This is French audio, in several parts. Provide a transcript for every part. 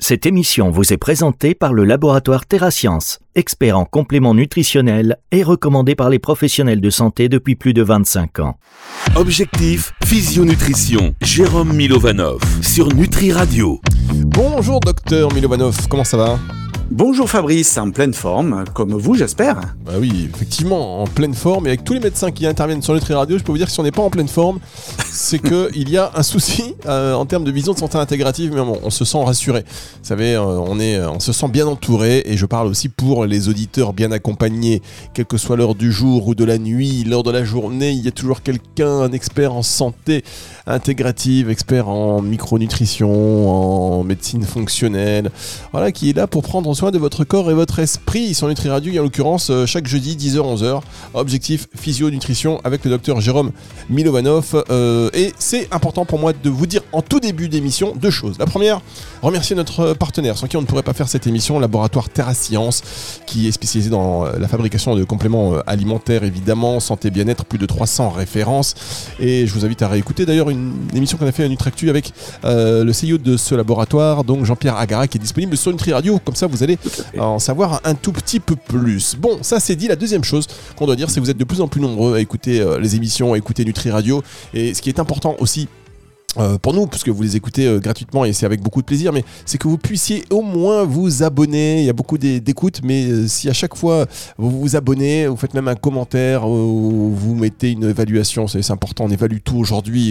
Cette émission vous est présentée par le laboratoire TerraScience, expert en compléments nutritionnels et recommandé par les professionnels de santé depuis plus de 25 ans. Objectif Physionutrition, Jérôme Milovanov sur Nutri Radio. Bonjour docteur Milovanov, comment ça va ? Bonjour Fabrice, en pleine forme, comme vous j'espère. Bah oui, effectivement, en pleine forme, et avec tous les médecins qui interviennent sur Nutri Radio, je peux vous dire que si on n'est pas en pleine forme, c'est qu'il y a un souci en termes de vision de santé intégrative, mais on se sent rassuré. Vous savez, on se sent bien entouré, et je parle aussi pour les auditeurs bien accompagnés, quelle que soit l'heure du jour ou de la nuit, l'heure de la journée, il y a toujours quelqu'un, un expert en santé intégrative, expert en micronutrition, en médecine fonctionnelle, voilà, qui est là pour prendre soin de votre corps et votre esprit sur Nutri Radio, et en l'occurrence chaque jeudi 10h-11h, objectif physio-nutrition avec le docteur Jérôme Milovanov, et c'est important pour moi de vous dire en tout début d'émission deux choses. La première, remercier notre partenaire sans qui on ne pourrait pas faire cette émission, laboratoire TerraScience, qui est spécialisé dans la fabrication de compléments alimentaires, évidemment, santé bien-être, plus de 300 références, et je vous invite à réécouter d'ailleurs une émission qu'on a fait à Nutractu avec le CEO de ce laboratoire, donc Jean-Pierre Agara, qui est disponible sur Nutri Radio, comme ça vous allez en savoir un tout petit peu plus. Bon, ça c'est dit. La deuxième chose qu'on doit dire, c'est que vous êtes de plus en plus nombreux à écouter les émissions, à écouter Nutri Radio, et ce qui est important aussi pour nous, puisque vous les écoutez gratuitement et c'est avec beaucoup de plaisir, mais c'est que vous puissiez au moins vous abonner. Il y a beaucoup d'écoutes, mais si à chaque fois vous vous abonnez, vous faites même un commentaire, vous mettez une évaluation, c'est important, on évalue tout aujourd'hui,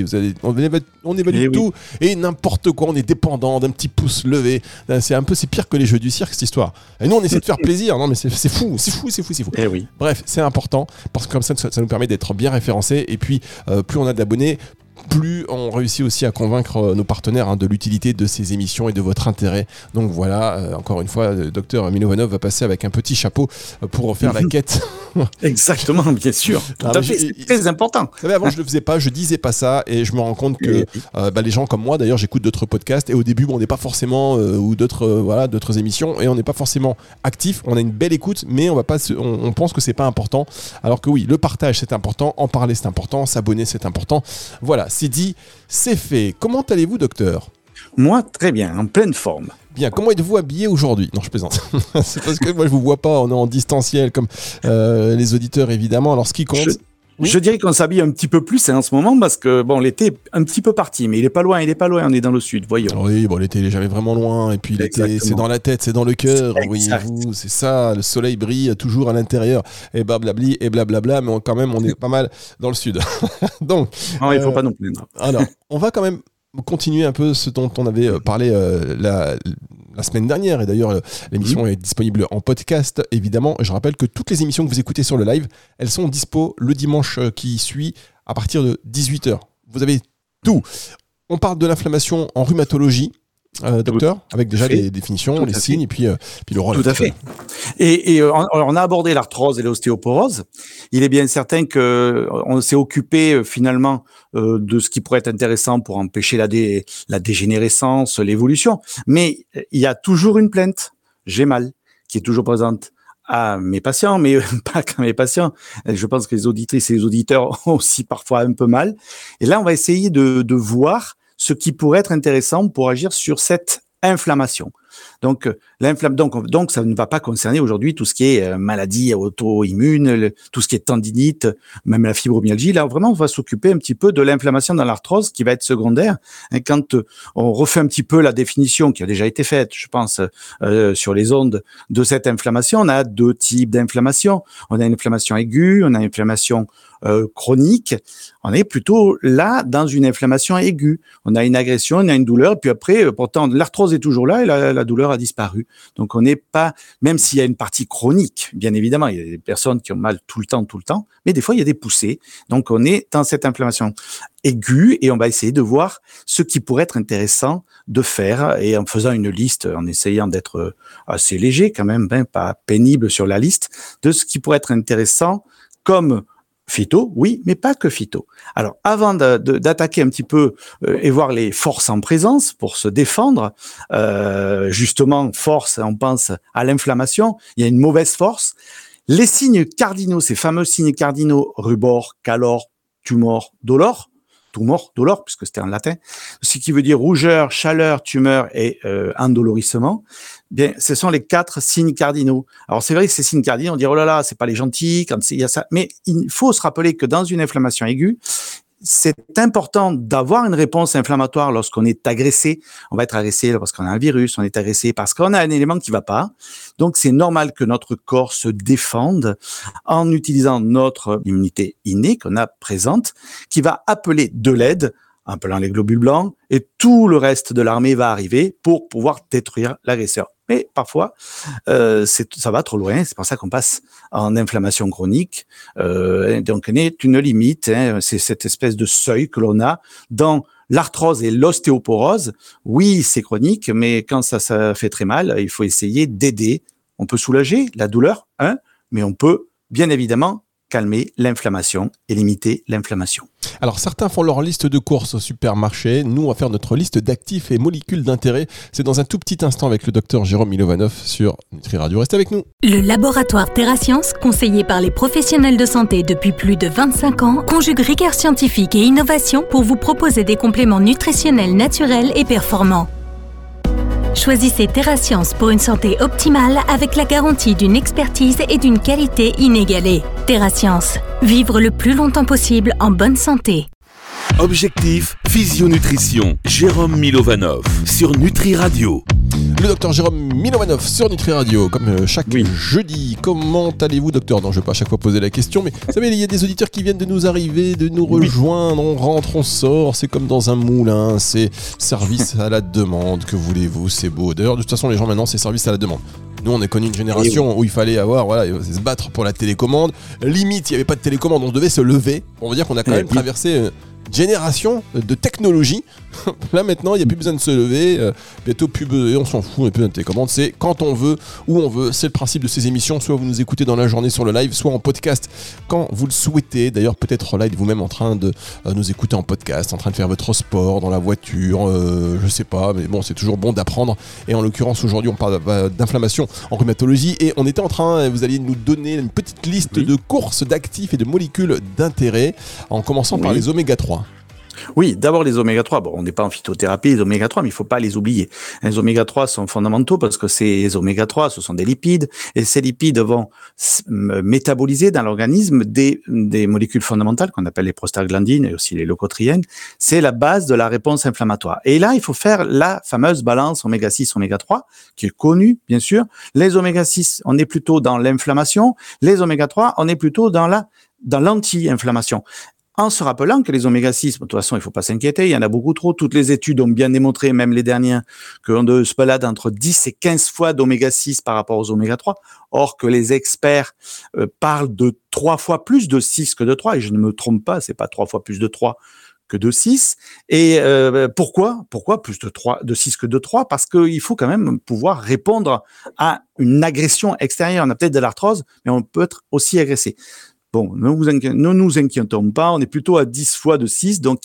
on évalue tout, et n'importe quoi, on est dépendant d'un petit pouce levé, c'est pire que les jeux du cirque cette histoire. Et nous on essaie de faire plaisir, non mais c'est fou. Eh oui. Bref, c'est important, parce que comme ça nous permet d'être bien référencés, et puis plus on a d'abonnés, plus on réussit aussi à convaincre nos partenaires de l'utilité de ces émissions et de votre intérêt. Donc voilà, encore une fois, le docteur Milovanov va passer avec un petit chapeau pour faire la quête. Exactement, bien sûr. Tout à fait, c'est très important. Vous savez, avant je le faisais pas, je disais pas ça, et je me rends compte que les gens comme moi, d'ailleurs, j'écoute d'autres podcasts, et au début, on n'est pas forcément, ou d'autres émissions, et on n'est pas forcément actif. On a une belle écoute, mais on pense que c'est pas important. Alors que oui, le partage c'est important, en parler c'est important, s'abonner c'est important. Voilà. C'est dit, c'est fait. Comment allez-vous, docteur ? Moi, très bien, en pleine forme. Bien, comment êtes-vous habillé aujourd'hui ? Non, je plaisante. C'est parce que moi, je vous vois pas, on est en distanciel, comme les auditeurs, évidemment. Alors, ce qui compte... Je dirais qu'on s'habille un petit peu plus en ce moment, parce que l'été est un petit peu parti, mais il est pas loin, on est dans le sud, voyons. Oui, l'été il est jamais vraiment loin, et puis l'été c'est dans la tête, c'est dans le cœur, voyez-vous, c'est ça, le soleil brille toujours à l'intérieur, et blablabla, mais quand même on est pas mal dans le sud. Donc, non, il faut pas non plus. Non. Alors, on va quand même continuer un peu ce dont on avait parlé la semaine dernière, et d'ailleurs l'émission est disponible en podcast, évidemment. Je rappelle que toutes les émissions que vous écoutez sur le live, elles sont dispo le dimanche qui suit à partir de 18h. Vous avez tout. On parle de l'inflammation en rhumatologie, docteur, avec déjà les définitions, les signes, et puis le rôle. Tout à fait. Et on a abordé l'arthrose et l'ostéoporose. Il est bien certain qu'on s'est occupé finalement de ce qui pourrait être intéressant pour empêcher la dégénérescence, l'évolution. Mais il y a toujours une plainte, j'ai mal, qui est toujours présente à mes patients, mais pas qu'à mes patients. Je pense que les auditrices et les auditeurs ont aussi parfois un peu mal. Et là, on va essayer de voir ce qui pourrait être intéressant pour agir sur cette inflammation. Donc, donc, ça ne va pas concerner aujourd'hui tout ce qui est maladie auto-immune, tout ce qui est tendinite, même la fibromyalgie. Là, vraiment, on va s'occuper un petit peu de l'inflammation dans l'arthrose qui va être secondaire. Et quand on refait un petit peu la définition qui a déjà été faite, je pense, sur les ondes de cette inflammation, on a deux types d'inflammation. On a une inflammation aiguë, on a une inflammation chronique. On est plutôt là dans une inflammation aiguë. On a une agression, on a une douleur, puis après, pourtant, l'arthrose est toujours là et la douleur a disparu. Donc, on n'est pas, même s'il y a une partie chronique, bien évidemment, il y a des personnes qui ont mal tout le temps, mais des fois, il y a des poussées. Donc, on est dans cette inflammation aiguë et on va essayer de voir ce qui pourrait être intéressant de faire, et en faisant une liste, en essayant d'être assez léger quand même, pas pénible sur la liste, de ce qui pourrait être intéressant comme phyto, oui, mais pas que phyto. Alors, avant d'attaquer un petit peu et voir les forces en présence pour se défendre, justement, force, on pense à l'inflammation, il y a une mauvaise force. Les signes cardinaux, ces fameux signes cardinaux, rubor, calor, tumor, dolor, tumor, dolor, puisque c'était en latin, ce qui veut dire rougeur, chaleur, tumeur et endolorissement. Bien, ce sont les 4 signes cardinaux. Alors c'est vrai que ces signes cardinaux, on dit oh là là, c'est pas les gentils quand il y a ça, mais il faut se rappeler que dans une inflammation aiguë, c'est important d'avoir une réponse inflammatoire lorsqu'on est agressé. On va être agressé parce qu'on a un virus, on est agressé parce qu'on a un élément qui va pas. Donc, c'est normal que notre corps se défende en utilisant notre immunité innée qu'on a présente, qui va appeler de l'aide, appelant les globules blancs, et tout le reste de l'armée va arriver pour pouvoir détruire l'agresseur. Mais parfois, ça va trop loin. C'est pour ça qu'on passe en inflammation chronique. Donc, il y a une limite. C'est cette espèce de seuil que l'on a dans l'arthrose et l'ostéoporose. Oui, c'est chronique, mais quand ça fait très mal, il faut essayer d'aider. On peut soulager la douleur, mais on peut bien évidemment calmer l'inflammation et limiter l'inflammation. Alors certains font leur liste de courses au supermarché, nous on va faire notre liste d'actifs et molécules d'intérêt. C'est dans un tout petit instant avec le docteur Jérôme Milovanov sur Nutri Radio. Restez avec nous. Le laboratoire TerraScience, conseillé par les professionnels de santé depuis plus de 25 ans, conjugue rigueur scientifique et innovation pour vous proposer des compléments nutritionnels naturels et performants. Choisissez TerraScience pour une santé optimale avec la garantie d'une expertise et d'une qualité inégalée. TerraScience, vivre le plus longtemps possible en bonne santé. Objectif Physionutrition, Jérôme Milovanov sur Nutri Radio. Le docteur Jérôme Milovanov sur Nutri Radio, comme chaque jeudi. Comment allez-vous, docteur? Non, je ne vais pas à chaque fois poser la question, mais vous savez, il y a des auditeurs qui viennent de nous arriver, de nous rejoindre, on rentre, on sort, c'est comme dans un moulin, c'est service à la demande, que voulez-vous, c'est beau. D'ailleurs, de toute façon, les gens maintenant, c'est service à la demande. Nous, on a connu une génération où il fallait se battre pour la télécommande. Limite, il n'y avait pas de télécommande, on devait se lever. On va dire qu'on a quand même traversé génération de technologie. Là maintenant il n'y a plus besoin de se lever, bientôt plus besoin, on s'en fout, on n'a plus besoin de télécommande, c'est quand on veut, où on veut. C'est le principe de ces émissions, soit vous nous écoutez dans la journée sur le live, soit en podcast quand vous le souhaitez. D'ailleurs peut-être là vous-même en train de nous écouter en podcast, en train de faire votre sport dans la voiture, je sais pas, mais bon, c'est toujours bon d'apprendre. Et en l'occurrence aujourd'hui on parle d'inflammation en rhumatologie et on était en train, vous alliez nous donner une petite liste de courses d'actifs et de molécules d'intérêt, en commençant par les oméga 3. Oui, d'abord les oméga 3. Bon, on n'est pas en phytothérapie, les oméga 3, mais il faut pas les oublier. Les oméga 3 sont fondamentaux parce que ces oméga 3, ce sont des lipides, et ces lipides vont métaboliser dans l'organisme des molécules fondamentales qu'on appelle les prostaglandines et aussi les leucotriènes. C'est la base de la réponse inflammatoire. Et là, il faut faire la fameuse balance oméga 6, oméga 3, qui est connue, bien sûr. Les oméga 6, on est plutôt dans l'inflammation. Les oméga 3, on est plutôt dans l'anti-inflammation. En se rappelant que les oméga-6, de toute façon, il ne faut pas s'inquiéter, il y en a beaucoup trop. Toutes les études ont bien démontré, même les dernières, qu'on se balade entre 10 et 15 fois d'oméga-6 par rapport aux oméga-3. Or que les experts parlent de 3 fois plus de 6 que de 3. Et je ne me trompe pas, c'est pas 3 fois plus de 3 que de 6. Et pourquoi plus de 6 que de 3? Parce qu'il faut quand même pouvoir répondre à une agression extérieure. On a peut-être de l'arthrose, mais on peut être aussi agressé. Bon, ne nous inquiétons pas, on est plutôt à 10 fois de 6, donc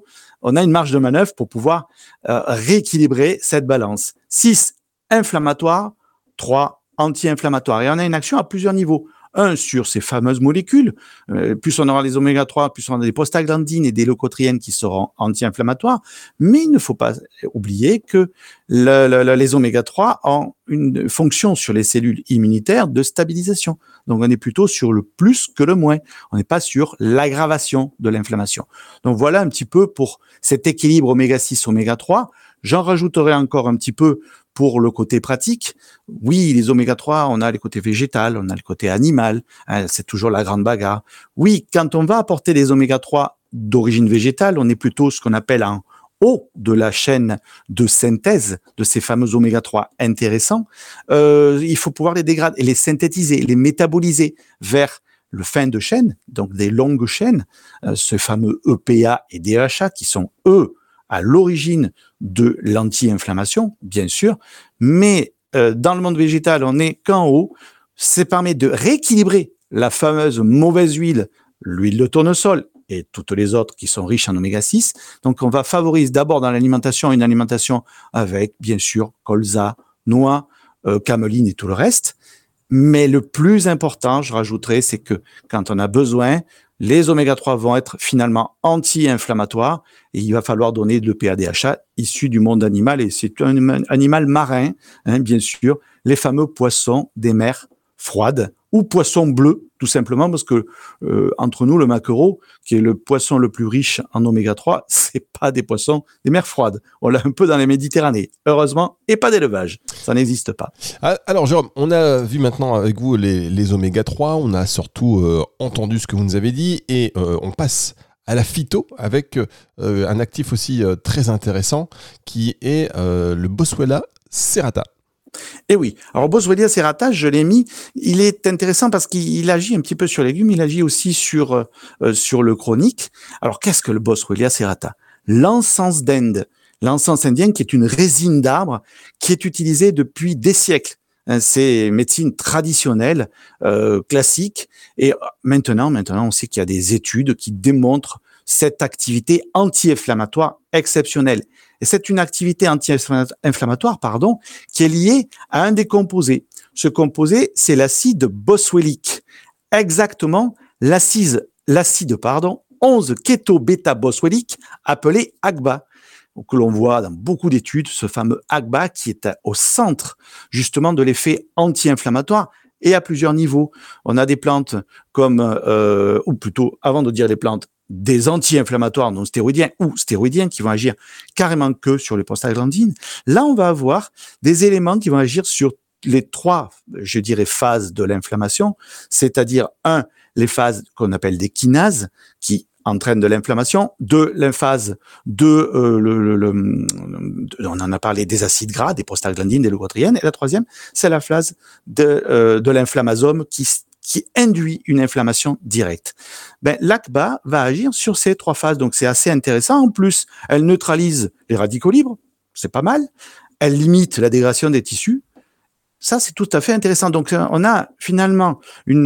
on a une marge de manœuvre pour pouvoir rééquilibrer cette balance. 6, inflammatoire, 3, anti-inflammatoire. Et on a une action à plusieurs niveaux. Un, sur ces fameuses molécules. Plus on aura les oméga 3, plus on aura des prostaglandines et des leucotriènes qui seront anti-inflammatoires. Mais il ne faut pas oublier que les oméga 3 ont une fonction sur les cellules immunitaires de stabilisation. Donc, on est plutôt sur le plus que le moins. On n'est pas sur l'aggravation de l'inflammation. Donc, voilà un petit peu pour cet équilibre oméga 6, oméga 3. J'en rajouterai encore un petit peu pour le côté pratique. Oui, les oméga 3, on a le côté végétal, on a le côté animal, c'est toujours la grande bagarre. Oui, quand on va apporter les oméga 3 d'origine végétale, on est plutôt ce qu'on appelle en haut de la chaîne de synthèse de ces fameux oméga 3 intéressants. Il faut pouvoir les dégrader, les synthétiser, les métaboliser vers le fin de chaîne, donc des longues chaînes, ce fameux EPA et DHA qui sont, eux, à l'origine de l'anti-inflammation, bien sûr, mais dans le monde végétal, on n'est qu'en haut. Ça permet de rééquilibrer la fameuse mauvaise huile, l'huile de tournesol et toutes les autres qui sont riches en oméga 6. Donc, on va favoriser d'abord dans l'alimentation une alimentation avec, bien sûr, colza, noix, cameline et tout le reste. Mais le plus important, je rajouterais, c'est que quand on a besoin, les oméga 3 vont être finalement anti-inflammatoires et il va falloir donner de l'EPA-DHA issu du monde animal et c'est un animal marin, bien sûr, les fameux poissons des mers froides ou poissons bleus, tout simplement parce que entre nous, le maquereau, qui est le poisson le plus riche en oméga 3, c'est pas des poissons des mers froides. On l'a un peu dans les Méditerranées, heureusement, et pas d'élevage. Ça n'existe pas. Alors Jérôme, on a vu maintenant avec vous les oméga 3, on a surtout entendu ce que vous nous avez dit et on passe à la phyto avec un actif aussi très intéressant qui est le Boswellia serrata. Eh oui. Alors, Boswellia serrata, je l'ai mis. Il est intéressant parce qu'il agit un petit peu sur les légumes. Il agit aussi sur le chronique. Alors, qu'est-ce que le Boswellia serrata? L'encens d'Inde. L'encens indien qui est une résine d'arbre qui est utilisée depuis des siècles. C'est médecine traditionnelle, classique. Et maintenant, on sait qu'il y a des études qui démontrent cette activité anti-inflammatoire exceptionnelle. Et c'est une activité anti-inflammatoire, qui est liée à un des composés. Ce composé, c'est l'acide boswellique. Exactement, l'acide 11-kéto-bêta-boswellique, appelé AGBA, que l'on voit dans beaucoup d'études, ce fameux AGBA qui est au centre, justement, de l'effet anti-inflammatoire et à plusieurs niveaux. On a des plantes comme, ou plutôt, avant de dire les plantes, des anti-inflammatoires non stéroïdiens ou stéroïdiens qui vont agir carrément que sur les prostaglandines. Là, on va avoir des éléments qui vont agir sur les trois, je dirais, phases de l'inflammation, c'est-à-dire les phases qu'on appelle des kinases qui entraînent de l'inflammation, l'emphase on en a parlé des acides gras, des prostaglandines, des leucotriènes, et la troisième, c'est la phase de l'inflammasome qui induit une inflammation directe. L'AGBA va agir sur ces trois phases, donc c'est assez intéressant. En plus, elle neutralise les radicaux libres, c'est pas mal. Elle limite la dégradation des tissus. Ça, c'est tout à fait intéressant. Donc, on a finalement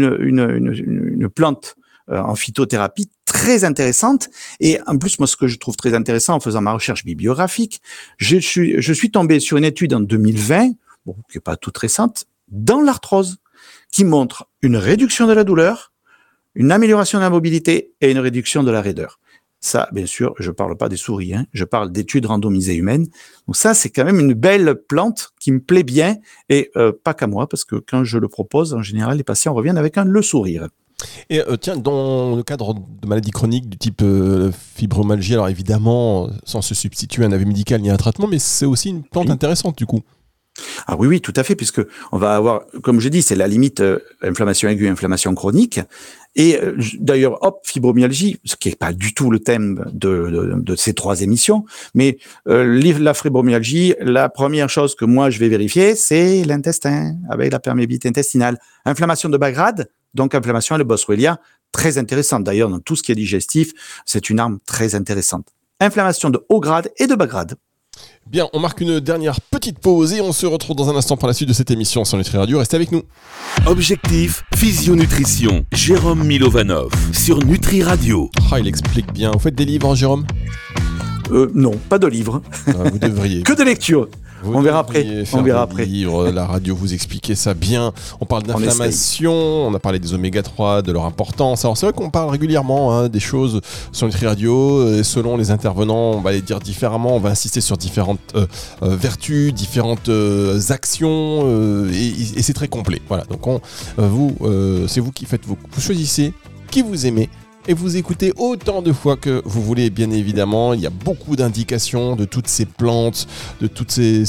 une plante en phytothérapie très intéressante. Et en plus, moi, ce que je trouve très intéressant en faisant ma recherche bibliographique, je suis tombé sur une étude en 2020, qui est pas toute récente, dans l'arthrose, qui montre une réduction de la douleur, une amélioration de la mobilité et une réduction de la raideur. Ça, bien sûr, je parle pas des souris, je parle d'études randomisées humaines. Donc ça, c'est quand même une belle plante qui me plaît bien et pas qu'à moi, parce que quand je le propose, en général, les patients reviennent avec le sourire. Et tiens, dans le cadre de maladies chroniques du type fibromyalgie, alors évidemment, sans se substituer à un avis médical ni à un traitement, mais c'est aussi une plante intéressante du coup. Ah oui, tout à fait, puisque on va avoir, comme je dis, c'est la limite inflammation aiguë, inflammation chronique. Et d'ailleurs, fibromyalgie, ce qui est pas du tout le thème de ces trois émissions, mais la fibromyalgie, la première chose que moi je vais vérifier, c'est l'intestin, avec la perméabilité intestinale. Inflammation de bas grade, donc inflammation, le Boswellia, très intéressante. D'ailleurs, dans tout ce qui est digestif, c'est une arme très intéressante. Inflammation de haut grade et de bas grade. Bien, on marque une dernière petite pause et on se retrouve dans un instant pour la suite de cette émission sur Nutri Radio. Restez avec nous. Objectif Physionutrition, Jérôme Milovanov sur Nutri Radio. Il explique bien. Vous faites des livres, Jérôme ? Non, pas de livres. Vous devriez. Que de lecture. On verra après. Livres, la radio, vous expliquez ça bien. On parle d'inflammation, on a parlé des oméga 3, de leur importance. Alors c'est vrai qu'on parle régulièrement des choses sur Nutri Radio. Et selon les intervenants, on va les dire différemment. On va insister sur différentes vertus, différentes actions. Et c'est très complet. Voilà. Donc c'est vous qui faites vous choisissez qui vous aimez. Et vous écoutez autant de fois que vous voulez, bien évidemment. Il y a beaucoup d'indications de toutes ces plantes, de tous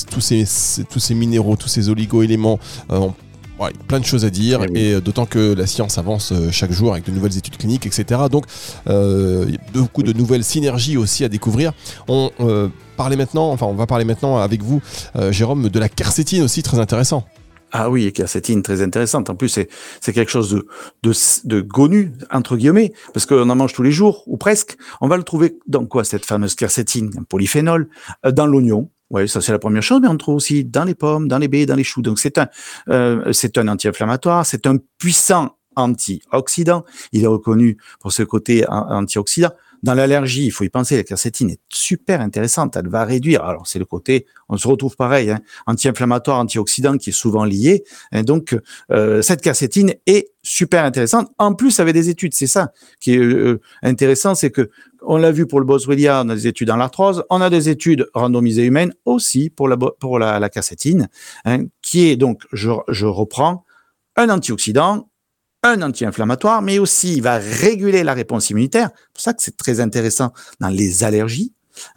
ces minéraux, tous ces oligo-éléments. Plein de choses à dire, et d'autant que la science avance chaque jour avec de nouvelles études cliniques, etc. Donc, il y a beaucoup de nouvelles synergies aussi à découvrir. On va parler maintenant avec vous, Jérôme, de la quercétine aussi, très intéressant. Ah oui, quercétine, très intéressante. En plus, c'est quelque chose de connu, entre guillemets, parce qu'on en mange tous les jours, ou presque. On va le trouver dans quoi, cette fameuse quercétine? Un polyphénol, dans l'oignon. Oui, ça c'est la première chose, mais on trouve aussi dans les pommes, dans les baies, dans les choux. Donc c'est un anti-inflammatoire, c'est un puissant antioxydant. Il est reconnu pour ce côté antioxydant. Dans l'allergie, il faut y penser, la quercétine est super intéressante. Elle va réduire. Alors, c'est le côté, on se retrouve pareil, anti-inflammatoire, antioxydant qui est souvent lié. Et donc, cette quercétine est super intéressante. En plus, avec des études, c'est ça qui est intéressant, c'est que on l'a vu pour le boswellia, on a des études dans l'arthrose, on a des études randomisées humaines aussi pour la quercétine, qui est donc, je reprends, un antioxydant, un anti-inflammatoire, mais aussi il va réguler la réponse immunitaire. C'est pour ça que c'est très intéressant dans les allergies.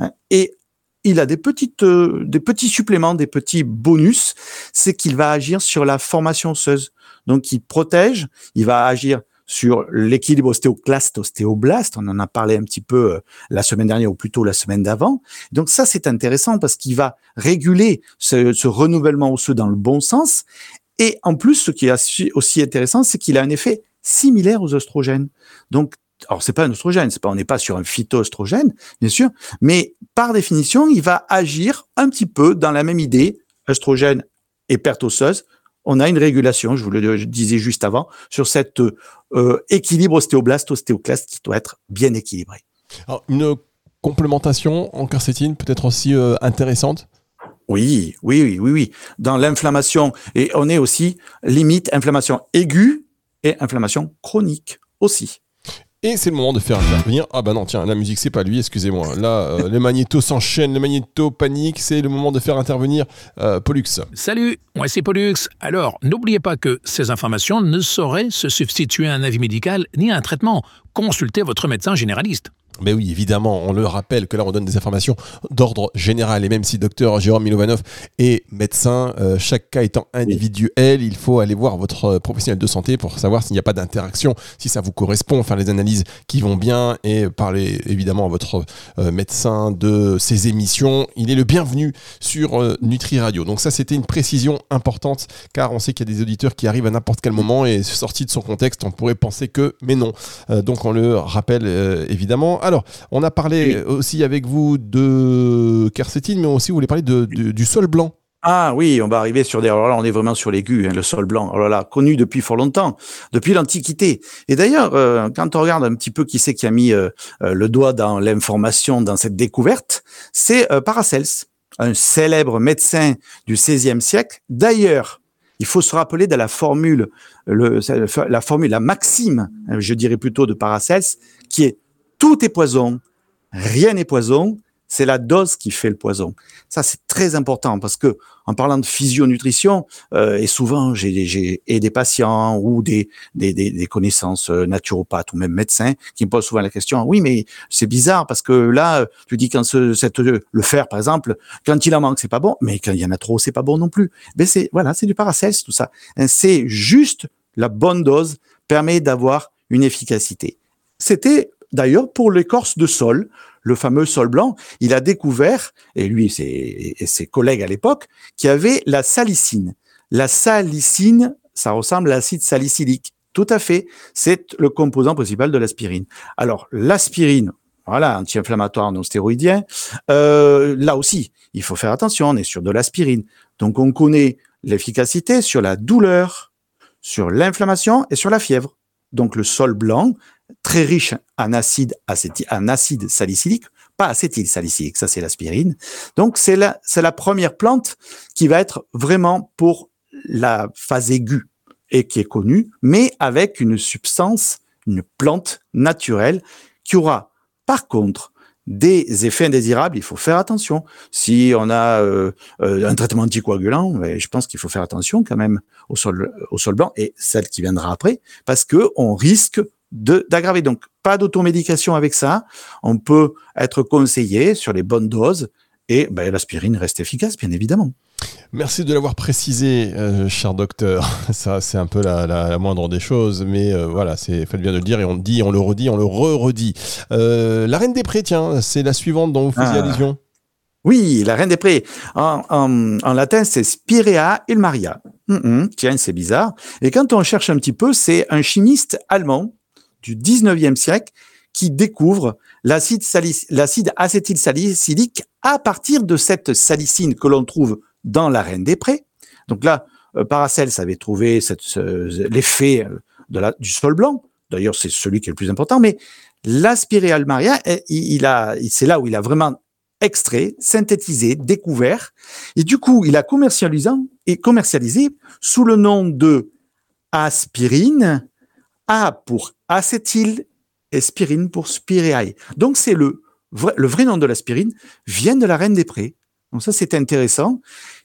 Et il a des petits suppléments, des petits bonus, c'est qu'il va agir sur la formation osseuse. Donc, il protège, il va agir sur l'équilibre ostéoclaste-ostéoblaste. On en a parlé un petit peu la semaine dernière ou plutôt la semaine d'avant. Donc ça, c'est intéressant parce qu'il va réguler ce renouvellement osseux dans le bon sens. Et en plus, ce qui est aussi intéressant, c'est qu'il a un effet similaire aux oestrogènes. Donc, alors c'est pas un oestrogène, on n'est pas sur un phytoestrogène, bien sûr, mais par définition, il va agir un petit peu dans la même idée, oestrogène et perte osseuse. On a une régulation, je vous le disais juste avant, sur cet équilibre ostéoblaste-ostéoclaste qui doit être bien équilibré. Alors, une complémentation en quercétine peut-être aussi intéressante. Oui. Dans l'inflammation, et on est aussi limite inflammation aiguë et inflammation chronique aussi. Et c'est le moment de faire intervenir. Ah bah non, tiens, la musique, c'est pas lui, excusez-moi. Là, les magnétos s'enchaînent, les magnétos paniquent, c'est le moment de faire intervenir Pollux. Salut, moi c'est Pollux. Alors, n'oubliez pas que ces informations ne sauraient se substituer à un avis médical ni à un traitement. Consultez votre médecin généraliste. Mais oui, évidemment, on le rappelle que là, on donne des informations d'ordre général. Et même si docteur Jérôme Milovanov est médecin, chaque cas étant individuel, il faut aller voir votre professionnel de santé pour savoir s'il n'y a pas d'interaction, si ça vous correspond, faire les analyses qui vont bien et parler évidemment à votre médecin de ces émissions. Il est le bienvenu sur Nutri Radio. Donc ça, c'était une précision importante car on sait qu'il y a des auditeurs qui arrivent à n'importe quel moment et sortis de son contexte, on pourrait penser que, mais non. Donc on le rappelle évidemment. Alors, on a parlé aussi avec vous de quercétine, mais aussi vous voulez parler du sol blanc. Ah oui, on va arriver sur des... Alors là, on est vraiment sur l'aigu, le sol blanc. Oh là là, connu depuis fort longtemps, depuis l'Antiquité. Et d'ailleurs, quand on regarde un petit peu qui c'est qui a mis le doigt dans l'information, dans cette découverte, c'est Paracels, un célèbre médecin du XVIe siècle. D'ailleurs, il faut se rappeler de la formule, la maxime, je dirais plutôt de Paracels, qui est tout est poison, rien n'est poison, c'est la dose qui fait le poison. Ça, c'est très important parce que en parlant de physionutrition, et souvent j'ai des patients ou des connaissances naturopathes ou même médecins qui me posent souvent la question, oui, mais c'est bizarre parce que là, tu dis quand le fer, par exemple, quand il en manque, c'est pas bon, mais quand il y en a trop, c'est pas bon non plus. Mais c'est du Paracels, tout ça. C'est juste la bonne dose permet d'avoir une efficacité. C'était d'ailleurs, pour l'écorce de sol, le fameux sol blanc, il a découvert, et lui et ses collègues à l'époque, qu'il y avait la salicine. La salicine, ça ressemble à l'acide salicylique. Tout à fait. C'est le composant principal de l'aspirine. Alors, l'aspirine, voilà, anti-inflammatoire non stéroïdien, là aussi, il faut faire attention, on est sur de l'aspirine. Donc, on connaît l'efficacité sur la douleur, sur l'inflammation et sur la fièvre. Donc, le sol blanc, très riche en acide salicylique, pas acétylsalicylique, ça c'est l'aspirine. Donc c'est la première plante qui va être vraiment pour la phase aiguë et qui est connue, mais avec une substance, une plante naturelle qui aura par contre des effets indésirables. Il faut faire attention. Si on a un traitement anticoagulant, je pense qu'il faut faire attention quand même au sol blanc et celle qui viendra après, parce que on risque d'aggraver. Donc, pas d'automédication avec ça. On peut être conseillé sur les bonnes doses et l'aspirine reste efficace, bien évidemment. Merci de l'avoir précisé, cher docteur. Ça, c'est un peu la moindre des choses, mais voilà, faites bien de le dire et on le dit, on le redit, on le redit. La Reine des Prés, tiens, c'est la suivante dont vous faisiez allusion. Oui, la Reine des Prés. En latin, c'est Spirea Ilmaria. Tiens, c'est bizarre. Et quand on cherche un petit peu, c'est un chimiste allemand du 19e siècle qui découvre l'acide acétylsalicylique à partir de cette salicine que l'on trouve dans la Reine des Prés. Donc là, Paracels avait trouvé l'effet du sol blanc. D'ailleurs, c'est celui qui est le plus important, mais L'aspiré Almaria, c'est là où il a vraiment extrait, synthétisé, découvert. Et du coup, il a commercialisé sous le nom de aspirine, A pour acétyl, et spirine pour spireae. Donc, c'est le vrai nom de l'aspirine vient de la Reine des Prés. Donc ça, c'est intéressant.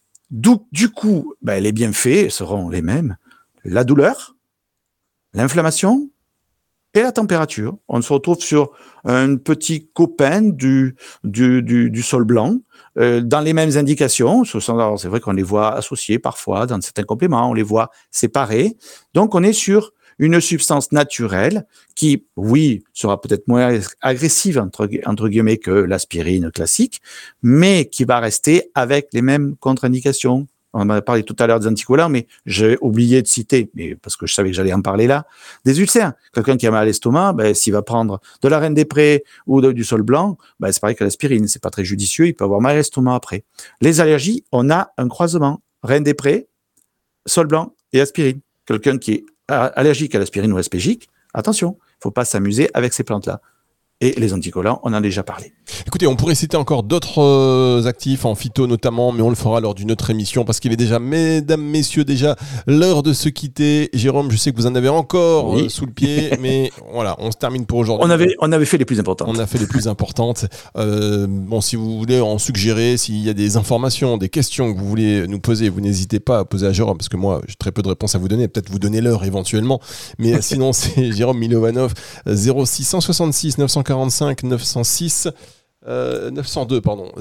Du coup, les bienfaits seront les mêmes. La douleur, l'inflammation et la température. On se retrouve sur un petit copain du sol blanc, dans les mêmes indications. C'est vrai qu'on les voit associés parfois dans certains compléments, on les voit séparés. Donc, on est sur une substance naturelle qui, oui, sera peut-être moins agressive, entre guillemets, que l'aspirine classique, mais qui va rester avec les mêmes contre-indications. On a parlé tout à l'heure des anticoagulants, mais j'ai oublié de citer, parce que je savais que j'allais en parler là, des ulcères. Quelqu'un qui a mal à l'estomac, s'il va prendre de la Reine des Prés ou du sol blanc, c'est pareil que l'aspirine. C'est pas très judicieux, il peut avoir mal à l'estomac après. Les allergies, on a un croisement. Reine des Prés, sol blanc et aspirine. Quelqu'un qui est allergique à l'aspirine ou aspégique, attention, il ne faut pas s'amuser avec ces plantes-là. Et les anticollants, on en a déjà parlé. Écoutez, on pourrait citer encore d'autres actifs en phyto notamment, mais on le fera lors d'une autre émission parce qu'il est déjà, mesdames, messieurs, déjà l'heure de se quitter. Jérôme, je sais que vous en avez encore sous le pied, mais voilà, on se termine pour aujourd'hui. On avait fait les plus importantes. On a fait les plus importantes. Si vous voulez en suggérer, s'il y a des informations, des questions que vous voulez nous poser, vous n'hésitez pas à poser à Jérôme, parce que moi, j'ai très peu de réponses à vous donner. Peut-être vous donner l'heure éventuellement, mais sinon, c'est Jérôme Milovanov, 0666 945 906 902 pardon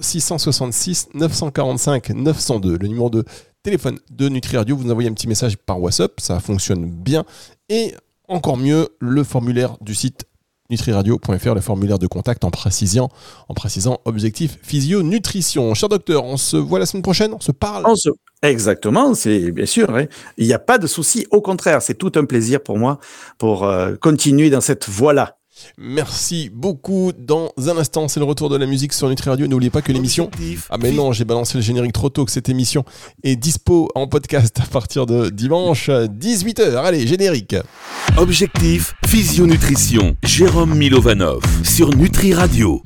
0666 945 902, le numéro de téléphone de Nutri Radio. Vous envoyez un petit message par WhatsApp, ça fonctionne bien, et encore mieux, le formulaire du site nutriradio.fr, le formulaire de contact en précisant objectif physio nutrition. Cher docteur, on se voit la semaine prochaine, on se parle. Exactement, c'est bien sûr. Il n'y a pas de souci, au contraire, c'est tout un plaisir pour moi pour continuer dans cette voie-là. Merci beaucoup. Dans un instant, c'est le retour de la musique sur Nutri Radio. N'oubliez pas que l'émission... Ah mais non, j'ai balancé le générique trop tôt, que cette émission est dispo en podcast à partir de dimanche 18h. Allez, générique. Objectif Physio Nutrition, Jérôme Milovanov sur Nutri Radio.